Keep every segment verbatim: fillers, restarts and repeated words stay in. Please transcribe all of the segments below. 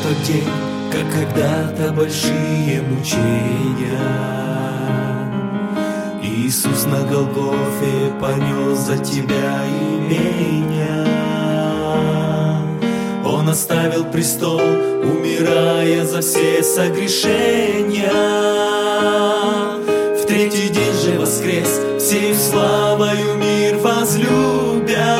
тот день, как когда-то большие мучения. Иисус на Голгофе понес за тебя и меня. Он оставил престол, умирая за все согрешения. В третий день же воскрес, всей славою мир возлюбя.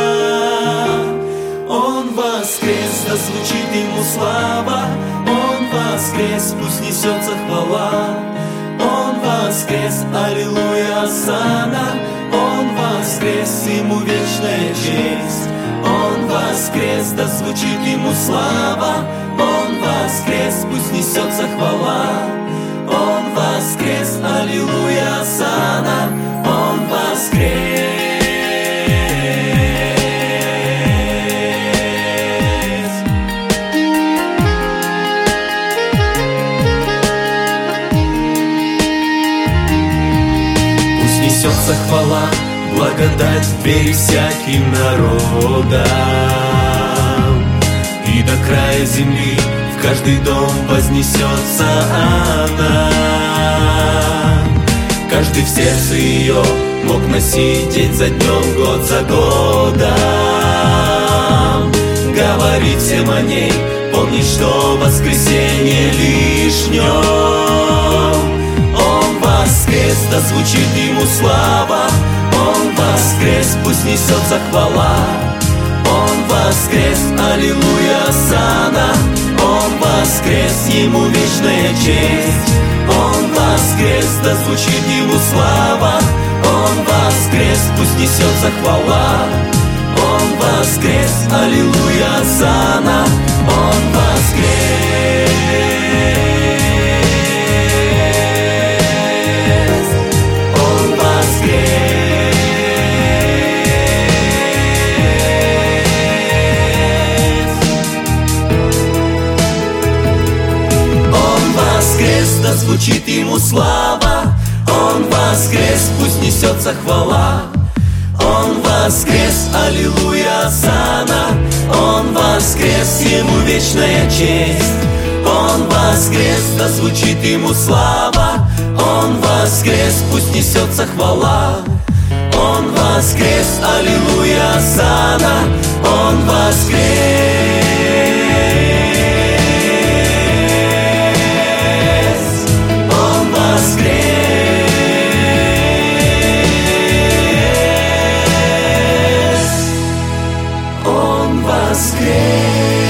Он воскрес, да звучит ему слава. Он воскрес, пусть несется хвала. Он воскрес, аллилуйя, осанна. Он воскрес, ему вечная честь. Он воскрес, да звучит ему слава. Он воскрес, пусть несется хвала. Он воскрес, аллилуйя, осанна. Он воскрес. Несется хвала, благодать в двери всяким народам. И до края земли в каждый дом вознесется она. Каждый в сердце ее мог носить день за днем, год за годом. Говорить всем о ней, помнить, что воскресенье лишь в нем. Воскрес, да звучит ему слава. Он воскрес, пусть несется хвала. Он воскрес, аллилуйя, осанна. Он воскрес, ему вечная честь. Он воскрес, да звучит ему слава. Он воскрес, пусть несется хвала. Он воскрес, аллилуйя, осанна. Он воскрес. Да звучит ему слава. Он воскрес, пусть несется хвала. Он воскрес, аллилуйя, осанна. Он воскрес, ему вечная честь. Он воскрес, да звучит ему слава. Он воскрес, пусть несется хвала. Он воскрес, аллилуйя, осанна. Он воскрес. Он воскрес.